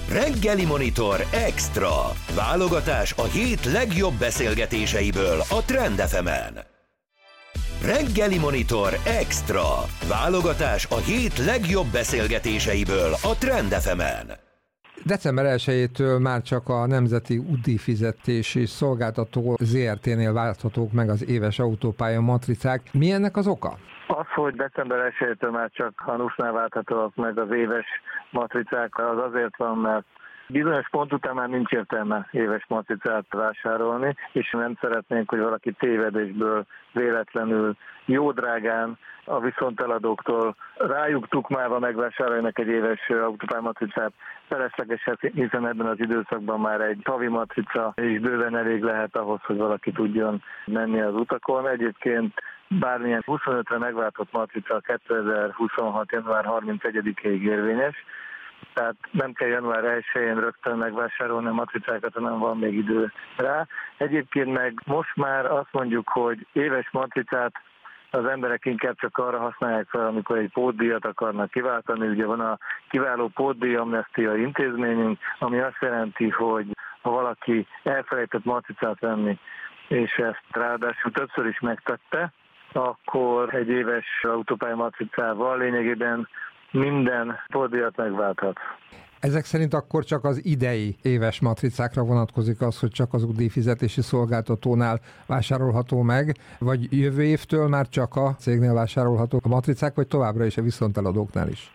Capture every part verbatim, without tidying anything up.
Reggeli Monitor Extra. Válogatás a hét legjobb beszélgetéseiből a Trend ef emen. Reggeli Monitor Extra. Válogatás a hét legjobb beszélgetéseiből a Trend ef emen. december elsejétől már csak a Nemzeti Útdíjfizetési Szolgáltató zé er té-nél válthatók meg az éves autópálya matricák. Mi ennek az oka? Az, hogy december elsejétől már csak a nusz-nál válthatóak meg az éves matricák, az azért van, mert bizonyos pont után már nincs értelme éves matricát vásárolni, és nem szeretnénk, hogy valaki tévedésből véletlenül jó drágán a viszonteladóktól rájuk tukmálva megvásároljanak egy éves autópályamatricát. Felesleges, hiszen ebben az időszakban már egy havi matrica is bőven elég lehet ahhoz, hogy valaki tudjon menni az utakon. Egyébként bármilyen huszonötre megváltott matrica kétezer-huszonhat. január harmincegyedikéig érvényes, tehát nem kell január elsején rögtön megvásárolni a matricákat, hanem van még idő rá. Egyébként meg most már azt mondjuk, hogy éves matricát az emberek inkább csak arra használják fel, amikor egy pótdíjat akarnak kiváltani. Ugye van a kiváló pótdíj amnestia intézményünk, ami azt jelenti, hogy ha valaki elfelejtett matricát venni, és ezt ráadásul többször is megtette, akkor egy éves autópályamatricával lényegében minden pótdíjat megválthat. Ezek szerint akkor csak az idei éves matricákra vonatkozik az, hogy csak az útdíjfizetési szolgáltatónál vásárolható meg, vagy jövő évtől már csak a cégnél vásárolható a matricák, vagy továbbra is a viszonteladóknál is?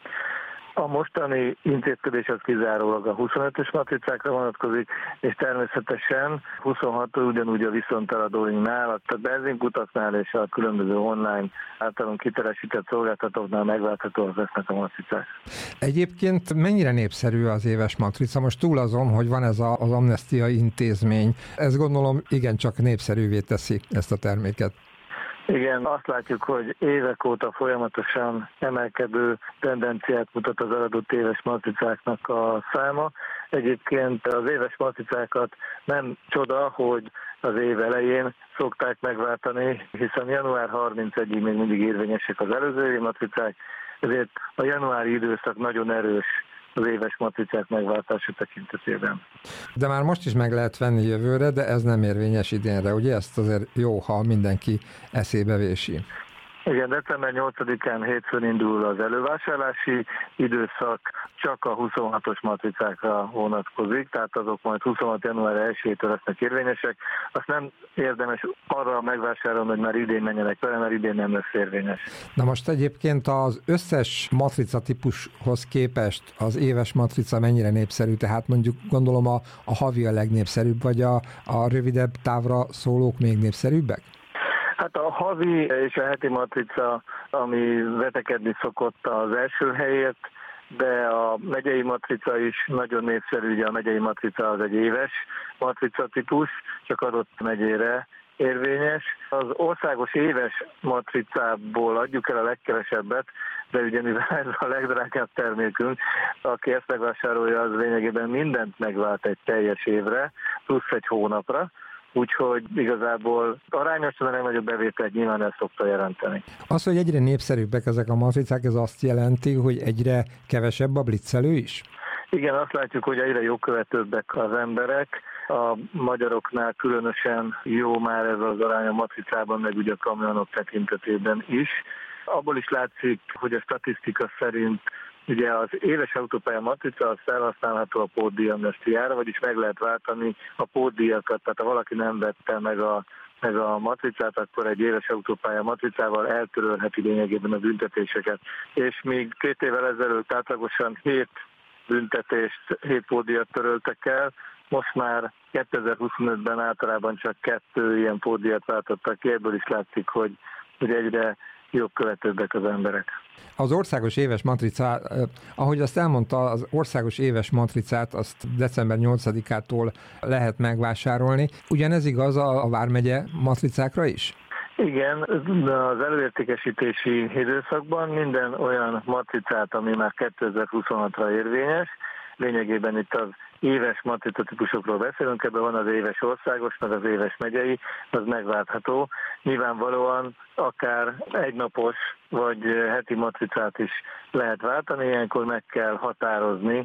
A mostani intézkedés az kizárólag a huszonötös matricákra vonatkozik, és természetesen huszonhattól ugyanúgy a viszonteladóinknál, a benzinkutaknál és a különböző online általunk kitelesített szolgáltatóknál megválthatóak lesznek a matricák. Egyébként mennyire népszerű az éves matrica? Most túl azon, hogy van ez a, az amnestia intézmény, ez gondolom igencsak népszerűvé teszi ezt a terméket. Igen, azt látjuk, hogy évek óta folyamatosan emelkedő tendenciát mutat az eladott éves matricáknak a száma. Egyébként az éves matricákat nem csoda, hogy az év elején szokták megváltani, hiszen január harmincegyedikéig még mindig érvényesek az előző évi matricák, ezért a januári időszak nagyon erős az éves matricák megváltása tekintetében. De már most is meg lehet venni jövőre, de ez nem érvényes idénre, ugye ezt azért jó, ha mindenki eszébe vési. Igen, december nyolcadikán hétfőn indul az elővásárlási időszak, csak a huszonhatos matricákra vonatkozik, tehát azok majd huszonhat. január elsejétől lesznek érvényesek. Azt nem érdemes arra megvásárolni, hogy már idén menjenek vele, mert idén nem lesz érvényes. Na most egyébként az összes matrica típushoz képest az éves matrica mennyire népszerű, tehát mondjuk gondolom a, a havi a legnépszerűbb, vagy a, a rövidebb távra szólók még népszerűbbek? Hát a havi és a heti matrica, ami vetekedni szokott az első helyért, de a megyei matrica is nagyon népszerű, ugye a megyei matrica az egy éves matrica típus, csak adott megyére érvényes. Az országos éves matricából adjuk el a legkevesebbet, de ugye mivel ez a legdrágább termékünk, aki ezt megvásárolja, az lényegében mindent megvált egy teljes évre, plusz egy hónapra. Úgyhogy igazából arányosan a legnagyobb bevételt nyilván ezt szokta jelenteni. Az, hogy egyre népszerűbbek ezek a matricák, ez azt jelenti, hogy egyre kevesebb a blitzelő is? Igen, azt látjuk, hogy egyre jogkövetőbbek az emberek. A magyaroknál különösen jó már ez az arány a matricában, meg ugye a kamionok tekintetében is. Abból is látszik, hogy a statisztika szerint ugye az éves autópálya matrica az felhasználható a pótdíj amnestiára, vagyis meg lehet váltani a pótdíjakat, tehát ha valaki nem vette meg a, meg a matricát, akkor egy éves autópálya matricával eltörölheti lényegében a büntetéseket. És még két évvel ezelőtt átlagosan hét büntetést, hét pótdíjat töröltek el, most már kétezer-huszonötben általában csak kettő ilyen pótdíjat váltottak ki, ebből is látszik, hogy, hogy egyre jogkövetőbbek az emberek. Az országos éves matrica, ahogy azt elmondta, az országos éves matricát azt december nyolcadikától lehet megvásárolni. Ugyanez igaz a vármegye matricákra is? Igen, az előértékesítési időszakban minden olyan matricát, ami már kétezer-huszonhatra érvényes, lényegében itt az éves matrica típusokról beszélünk, ebben van az éves országos, meg az éves megyei, az megváltható. Nyilvánvalóan akár egynapos vagy heti matricát is lehet váltani, ilyenkor meg kell határozni,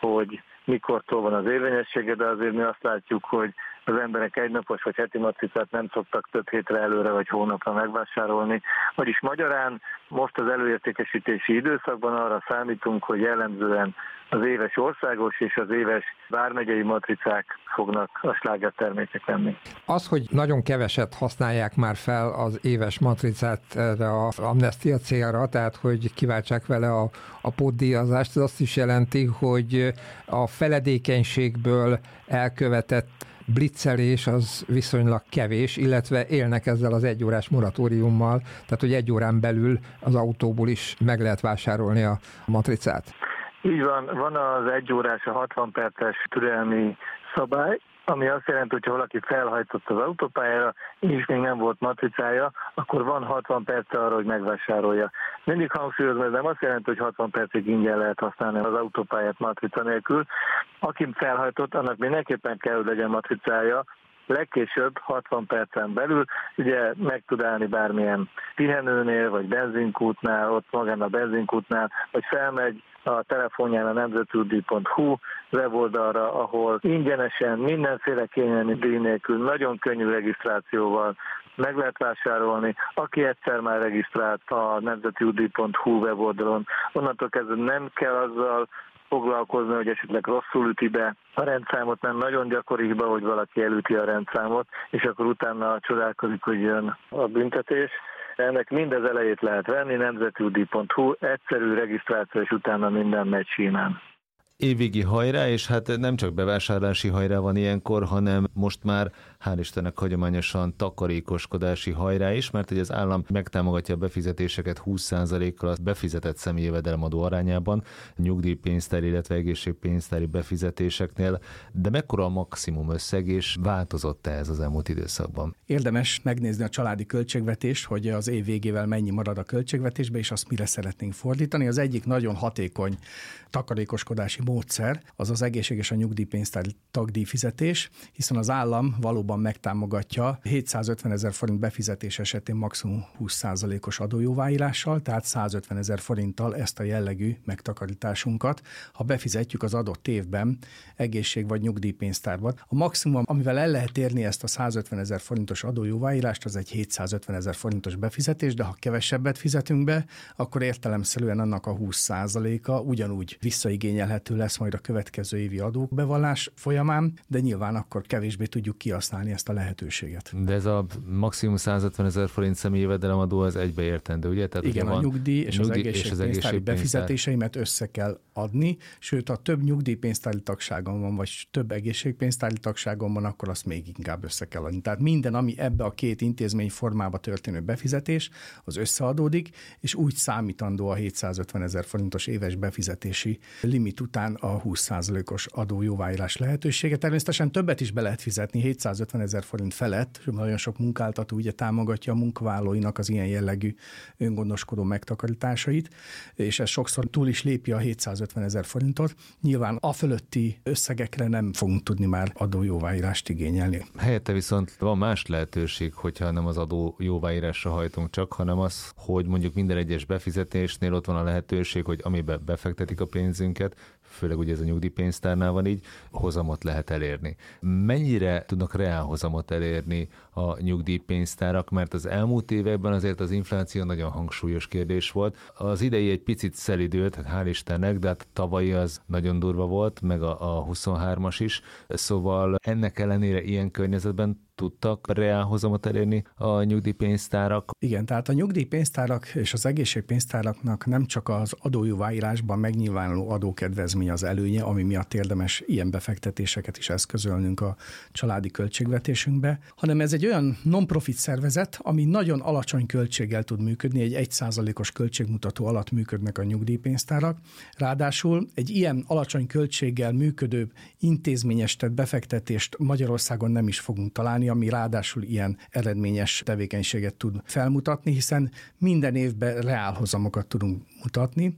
hogy mikortól van az érvényessége, de azért mi azt látjuk, hogy az emberek egynapos vagy heti matricát nem szoktak több hétre előre vagy hónapra megvásárolni. Vagyis magyarán most az előértékesítési időszakban arra számítunk, hogy jellemzően az éves országos és az éves vármegyei matricák fognak a sláger termékek lenni. Az, hogy nagyon keveset használják már fel az éves matricát erre az amnestia célra, tehát hogy kiváltsák vele a, a pótdíjazást, ez azt is jelenti, hogy a feledékenységből elkövetett blitzelés az viszonylag kevés, illetve élnek ezzel az egyórás moratóriummal, tehát hogy egy órán belül az autóból is meg lehet vásárolni a matricát. Így van, van az egyórás, a hatvan perces türelmi szabály, ami azt jelenti, hogy ha valaki felhajtott az autópályára, és még nem volt matricája, akkor van hatvan perc arra, hogy megvásárolja. Mindig hangsúlyozom, ez nem azt jelenti, hogy hatvan percig ingyen lehet használni az autópályát matrica nélkül. Aki felhajtott, annak mindenképpen kell, hogy legyen matricája, legkésőbb hatvan percen belül, ugye meg tud állni bármilyen pihenőnél, vagy benzinkútnál, ott magán a benzinkútnál, vagy felmegy a telefonján a nemzetútdíj pont hu weboldalra, ahol ingyenesen, mindenféle kényelmi díj nélkül, nagyon könnyű regisztrációval meg lehet vásárolni. Aki egyszer már regisztrált a nemzetútdíj pont hu weboldalon, onnantól kezdve nem kell azzal foglalkozni, hogy esetleg rosszul üti be a rendszámot, nem nagyon gyakori hiba, hogy valaki elüti a rendszámot, és akkor utána csodálkozik, hogy jön a büntetés. Ennek mindez elejét lehet venni, nemzetútdíj pont hu, egyszerű regisztráció, és utána minden megy símán. Évvégi hajrá, és hát nem csak bevásárlási hajrá van ilyenkor, hanem most már hál' Istennek hagyományosan takarékoskodási hajrá is, mert hogy az állam megtámogatja a befizetéseket húsz százalékkal a befizetett személyi jövedelemadó arányában, nyugdíjpénztári, illetve egészségpénztári befizetéseknél, de mekkora a maximum összeg, és változott-e ez az elmúlt időszakban? Érdemes megnézni a családi költségvetést, hogy az év végével mennyi marad a költségvetésbe, és azt mire szeretnénk fordítani. Az egyik nagyon hatékony takarékoskodási módszer az az egészség és a nyugdíjpénztári tagdíjfizetés, hiszen az állam valóban megtámogatja hétszázötven ezer forint befizetés esetén maximum húsz százalékos adójóváírással, tehát százötven ezer forinttal ezt a jellegű megtakarításunkat, ha befizetjük az adott évben egészség vagy nyugdíjpénztárba. A maximum, amivel el lehet érni ezt a százötven ezer forintos adójóváírást, az egy hétszázötven ezer forintos befizetés, de ha kevesebbet fizetünk be, akkor értelemszerűen annak a húsz százaléka ugyanúgy visszaigényelhető lesz majd a következő évi adóbevallás folyamán, de nyilván akkor kevésbé tudjuk kihasználni ezt a lehetőséget. De ez a maximum százötven ezer forint személyi jövedelemadó az egybeértendő, ugye? Tehát igen, van a nyugdíj és nyugdíj az egészségpénztári befizetéseimet össze kell adni, sőt, ha több nyugdíjpénztári tagságom van, vagy több egészségpénztári tagságom van, akkor azt még inkább össze kell adni. Tehát minden, ami ebbe a két intézmény formába történő befizetés, az összeadódik, és úgy számítandó a hétszázötven ezer forintos éves befizetési limit után a húsz százalékos adójóváírás lehetősége. Természetesen többet is be lehet fizetni, hétszázötven ezer forint felett, nagyon sok munkáltató ugye támogatja a munkavállalóinak az ilyen jellegű öngondoskodó megtakarításait, és ez sokszor túl is lépi a hétszázötven ezer forintot. Nyilván a fölötti összegekre nem fogunk tudni már adójóváírást igényelni. Helyette viszont van más lehetőség, hogyha nem az adójóváírásra hajtunk csak, hanem az, hogy mondjuk minden egyes befizetésnél ott van a lehetőség, hogy amiben befektetik a pénzünket, főleg ugye ez a nyugdíjpénztárnál van így, hozamot lehet elérni. Mennyire tudnak reálhozamot elérni a nyugdíjpénztárak, mert az elmúlt években azért az infláció nagyon hangsúlyos kérdés volt. Az idei egy picit szelidült, hát hál' Istennek, de hát tavalyi az nagyon durva volt, meg a, a huszonhármas is, szóval ennek ellenére ilyen környezetben tudtak reálhozamot elérni a nyugdíjpénztárak? Igen, tehát a nyugdíjpénztárak és az egészségpénztáraknak nem csak az adójóváírásban megnyilvánuló adókedvezmény az előnye, ami miatt érdemes ilyen befektetéseket is eszközölnünk a családi költségvetésünkbe, hanem ez egy olyan non-profit szervezet, ami nagyon alacsony költséggel tud működni, egy egy százalékos költségmutató alatt működnek a nyugdíjpénztárak. Ráadásul egy ilyen alacsony költséggel működő intézményes tett befektetést Magyarországon nem is fogunk találni, ami ráadásul ilyen eredményes tevékenységet tud felmutatni, hiszen minden évben reálhozamokat tudunk mutatni.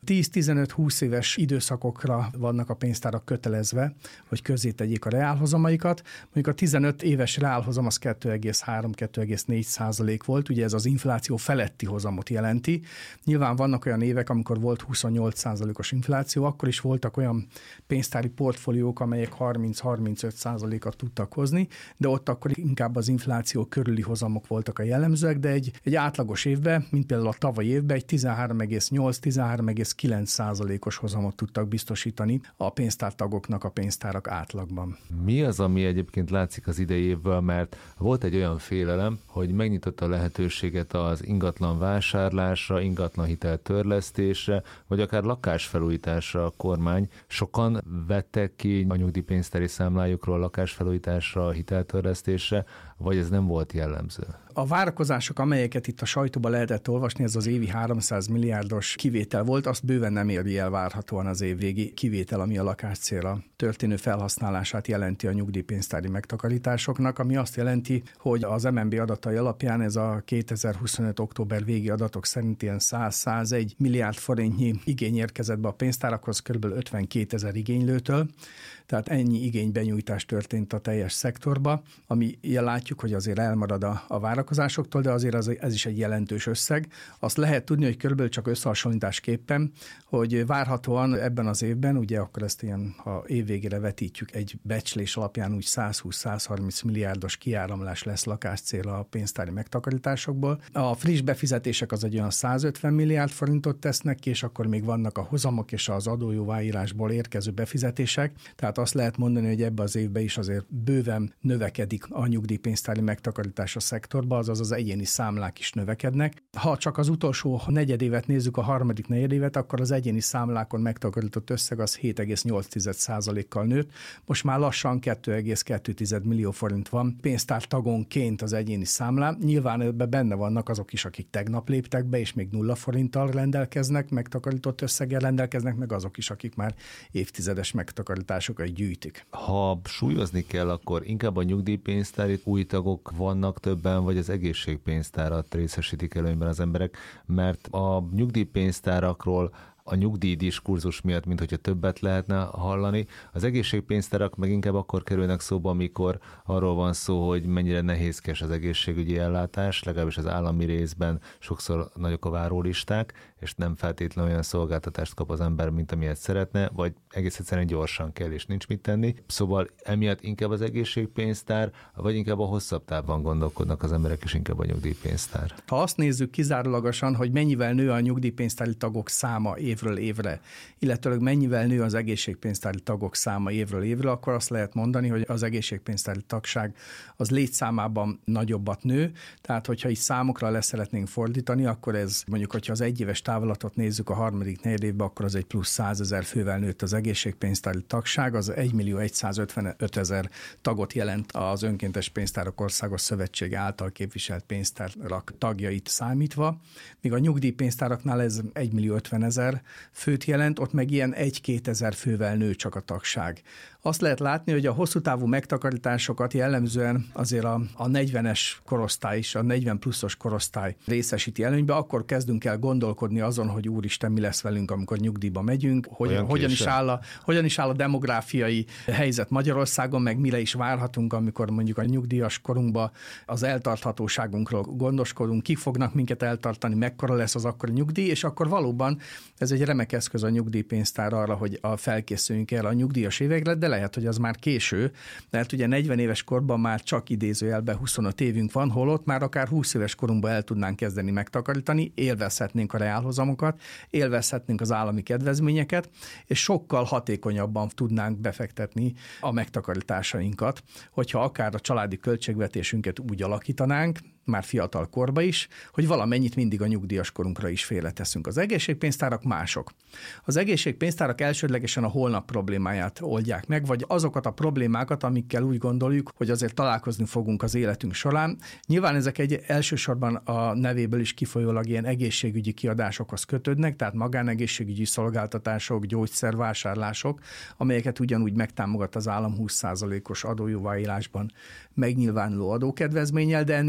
tíz-tizenöt-húsz éves időszakokra vannak a pénztárak kötelezve, hogy közzé tegyék a reálhozamaikat. Mondjuk a tizenöt éves reálhozam az kettő egész három - kettő egész négy százalék volt, ugye ez az infláció feletti hozamot jelenti. Nyilván vannak olyan évek, amikor volt huszonnyolc százalékos infláció, akkor is voltak olyan pénztári portfóliók, amelyek harminc-harmincöt százalékot tudtak hozni, de ott akkor inkább az infláció körüli hozamok voltak a jellemzőek, de egy, egy átlagos évben, mint például a tavalyi évben, egy tizenhárom egész nyolc - tizenhárom egész kilenc százalékos hozamot tudtak biztosítani a pénztártagoknak a pénztárak átlagban. Mi az, ami egyébként látszik az idei évből, mert volt egy olyan félelem, hogy megnyitotta a lehetőséget az ingatlan vásárlásra, ingatlan hitel törlesztésre, vagy akár lakásfelújításra a kormány. Sokan vettek ki a nyugdíjpénztári számlájukról lakásfelújításra, hiteltörlesztésre, vagy ez nem volt jellemző? A várakozások, amelyeket itt a sajtóban lehetett olvasni, ez az évi háromszáz milliárdos kivétel volt, azt bőven nem éri el várhatóan az évvégi kivétel, ami a lakáscélra történő felhasználását jelenti a nyugdíjpénztári megtakarításoknak, ami azt jelenti, hogy az em en bé adatai alapján ez a kétezer-huszonöt október végi adatok szerint ilyen száz-százegy milliárd forintnyi igény érkezett be a pénztárakhoz, kb. ötvenkétezer igénylőtől, tehát ennyi igénybenyújtás történt a teljes szektorba, ami látjuk, hogy azért elmarad a, a várakozásoktól, de azért az, ez is egy jelentős összeg. Azt lehet tudni, hogy körülbelül csak összehasonlításképpen, hogy várhatóan ebben az évben, ugye akkor ezt ilyen, ha évvégére vetítjük, egy becslés alapján úgy százhúsz-százharminc milliárdos kiáramlás lesz lakáscélra a pénztári megtakarításokból. A friss befizetések az egy olyan százötven milliárd forintot tesznek ki, és akkor még vannak a hozamok és az adójóváírásból érkező befizetések, tehát azt lehet mondani, hogy ebbe az évben is azért bőven növekedik a nyugdíjpénztári megtakarítás a szektorba, azaz az egyéni számlák is növekednek. Ha csak az utolsó negyedévet nézzük, a harmadik negyedévet, akkor az egyéni számlákon megtakarított összeg az hét egész nyolc százalékkal nőtt. Most már lassan kettő egész kettő millió forint van pénztártagonként az egyéni számlán. Nyilván ebben benne vannak azok is, akik tegnap léptek be, és még nulla forinttal rendelkeznek, megtakarított összeggel rendelkeznek, meg azok is, akik már évtizedes megtakarításokat gyűjtik. Ha súlyozni kell, akkor inkább a nyugdíjpénztári új tagok vannak többen, vagy az egészségpénztárat részesítik előnyben az emberek, mert a nyugdíjpénztárakról a nyugdíjdiskurzus miatt, mint hogyha többet lehetne hallani. Az egészségpénztárak meg inkább akkor kerülnek szóba, amikor arról van szó, hogy mennyire nehézkes az egészségügyi ellátás, legalábbis az állami részben sokszor nagyok a várólisták, és nem feltétlenül olyan szolgáltatást kap az ember, mint amilyet szeretne, vagy egész egyszerűen gyorsan kell, és nincs mit tenni. Szóval emiatt inkább az egészségpénztár, vagy inkább a hosszabb távban gondolkodnak az emberek, és inkább a nyugdíjpénztár. Ha azt nézzük kizárólagosan, hogy mennyivel nő a nyugdíjpénztári tagok száma évről évre, illetőleg mennyivel nő az egészségpénztári tagok száma évről évre, akkor azt lehet mondani, hogy az egészségpénztári tagság az létszámában nagyobbat nő, tehát hogyha így számokra le szeretnénk fordítani, akkor ez mondjuk, hogyha az egyéves távolatot nézzük a harmadik negyedévben, akkor az egy plusz százezer fővel nőtt az egészségpénztári tagság, az egymillió százötvenötezer tagot jelent az Önkéntes Pénztárak Országos Szövetsége által képviselt pénztárak tagjait számítva, míg a nyugdíjpénztáraknál ez egymillió ötvenezer főt jelent, ott meg ilyen egy-kétezer fővel nő csak a tagság. Azt lehet látni, hogy a hosszú távú megtakarításokat jellemzően azért a, a negyvenes korosztály is, a negyven pluszos korosztály részesíti előnybe, akkor kezdünk el gondolkodni azon, hogy úristen, mi lesz velünk, amikor nyugdíjba megyünk, hogyan, hogyan, is áll a, hogyan is áll a demográfiai helyzet Magyarországon, meg mire is várhatunk, amikor mondjuk a nyugdíjas korunkban az eltarthatóságunkról gondoskodunk, kik fognak minket eltartani, mekkora lesz az akkori nyugdíj, és akkor valóban ez egy remek eszköz a nyugdíjpénztár arra, hogy a felkészüljünk erre a nyugdíjas évekre, de lehet, hogy az már késő, mert ugye negyven éves korban már csak idézőjelben huszonöt évünk van, holott már akár húsz éves korunkban el tudnánk kezdeni megtakarítani, élvezhetnénk a reálhozamokat, élvezhetnénk az állami kedvezményeket, és sokkal hatékonyabban tudnánk befektetni a megtakarításainkat, hogyha akár a családi költségvetésünket úgy alakítanánk, már fiatal korba is, hogy valamennyit mindig a nyugdíjas korunkra is félreteszünk. Az egészségpénztárak mások. Az egészségpénztárak elsődlegesen a holnap problémáját oldják meg, vagy azokat a problémákat, amikkel úgy gondoljuk, hogy azért találkozni fogunk az életünk során. Nyilván ezek egy elsősorban a nevéből is kifolyólag ilyen egészségügyi kiadásokhoz kötődnek, tehát magánegészségügyi szolgáltatások, gyógyszervásárlások, amelyeket ugyanúgy megtámogat az állam húsz százalékos adójóváírásban megnyilvánuló adókedvezménnyel, de ennél sokkal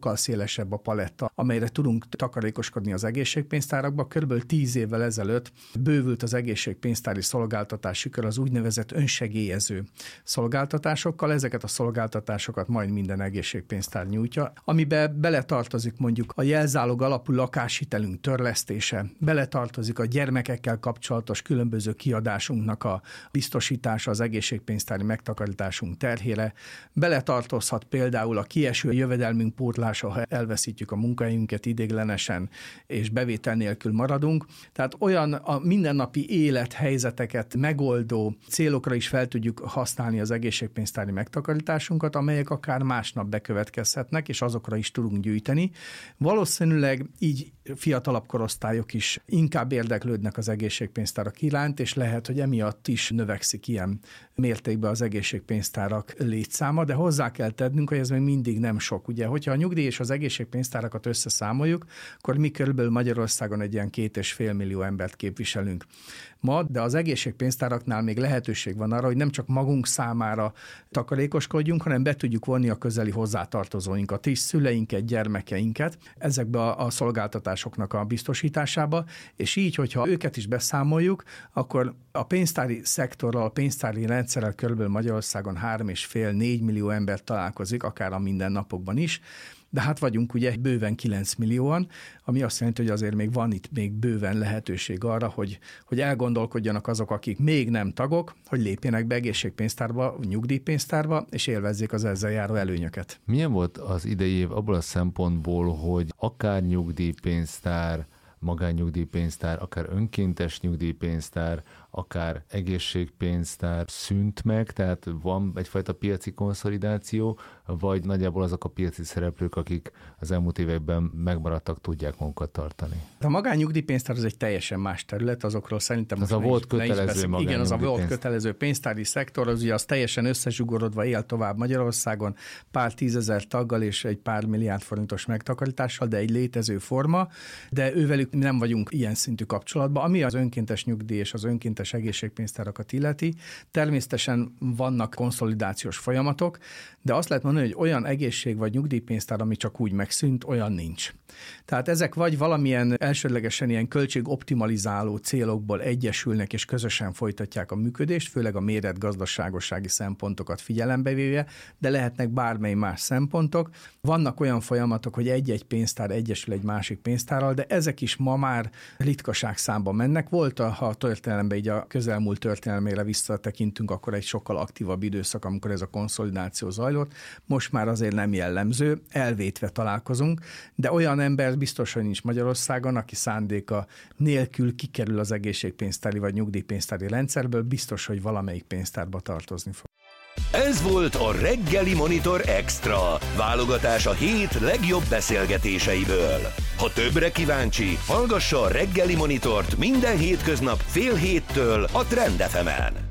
sokkal szélesebb a paletta, amelyre tudunk takarékoskodni az egészségpénztárakba. Körülbelül tíz évvel ezelőtt bővült az egészségpénztári szolgáltatási kör az úgynevezett önsegélyező szolgáltatásokkal. Ezeket a szolgáltatásokat majd minden egészségpénztár nyújtja, amibe beletartozik mondjuk a jelzálog alapú lakáshitelünk törlesztése, beletartozik a gyermekekkel kapcsolatos különböző kiadásunknak a biztosítása az egészségpénztári megtakarításunk terhére, beletartozhat például a kieső jövedelmünk pótlása, ha elveszítjük a munkahelyünket ideiglenesen, és bevétel nélkül maradunk. Tehát olyan a mindennapi élethelyzeteket megoldó célokra is fel tudjuk használni az egészségpénztári megtakarításunkat, amelyek akár másnap bekövetkezhetnek, és azokra is tudunk gyűjteni. Valószínűleg így fiatalabb korosztályok is inkább érdeklődnek az egészségpénztárak iránt, és lehet, hogy emiatt is növekszik ilyen mértékben az egészségpénztárak létszáma, de hozzá kell tennünk, hogy ez még mindig nem sok. Ugye, hogyha a nyugdíj és az egészségpénztárakat összeszámoljuk, akkor mi körülbelül Magyarországon egy ilyen két és fél millió embert képviselünk ma, de az egészségpénztáraknál még lehetőség van arra, hogy nem csak magunk számára takarékoskodjunk, hanem be tudjuk vonni a közeli hozzátartozóinkat is, szüleinket, gyermekeinket ezekbe a, a szolgáltatásoknak a biztosításába, és így, hogyha őket is beszámoljuk, akkor a pénztári szektorral, a pénztári rendszerrel körülbelül Magyarországon három és fél négy millió ember találkozik, akár a mindennapokban is, de hát vagyunk ugye bőven kilenc millióan, ami azt jelenti, hogy azért még van itt még bőven lehetőség arra, hogy, hogy elgondolkodjanak azok, akik még nem tagok, hogy lépjenek be egészségpénztárba, nyugdíjpénztárba, és élvezzék az ezzel járó előnyöket. Milyen volt az idei év abból a szempontból, hogy akár nyugdíjpénztár, magánnyugdíjpénztár, akár önkéntes nyugdíjpénztár, akár egészségpénztár szűnt meg, tehát van egyfajta piaci konszolidáció, vagy nagyjából azok a piaci szereplők, akik az elmúlt években megmaradtak, tudják magukat tartani? A magánnyugdíjpénztár az egy teljesen más terület, azokról szerintem az a volt kötelező Igen, az a volt kötelező pénztári szektor, az ugye az teljesen összezsugorodva él tovább Magyarországon, pár tízezer taggal és egy pár milliárd forintos megtakarítással, de egy létező forma, de ővelük nem vagyunk ilyen szintű kapcsolatban. Ami az önkéntes nyugdíj és az önkéntes egészségpénztárakat illeti, természetesen vannak konszolidációs folyamatok, de azt lehet mondani, hogy olyan egészség vagy nyugdíjpénztár, ami csak úgy megszűnt, olyan nincs. Tehát ezek vagy valamilyen elsődlegesen ilyen költségoptimalizáló célokból egyesülnek és közösen folytatják a működést, főleg a méret gazdaságossági szempontokat figyelembe véve, de lehetnek bármely más szempontok. Vannak olyan folyamatok, hogy egy-egy pénztár egyesül egy másik pénztárral, de ezek is ma már ritkaság számba mennek. Volt, ha a történelemben így a közelmúlt történelmére visszatekintünk, akkor egy sokkal aktívabb időszak, amikor ez a konszolidáció zajlott. Most már azért nem jellemző, elvétve találkozunk, de olyan ember biztos, hogy nincs Magyarországon, aki szándéka nélkül kikerül az egészségpénztári vagy nyugdíjpénztári rendszerből, biztos, hogy valamelyik pénztárba tartozni fog. Ez volt a Reggeli Monitor Extra, válogatás a hét legjobb beszélgetéseiből. Ha többre kíváncsi, hallgassa a Reggeli Monitort minden hétköznap fél héttől a Trend ef emen.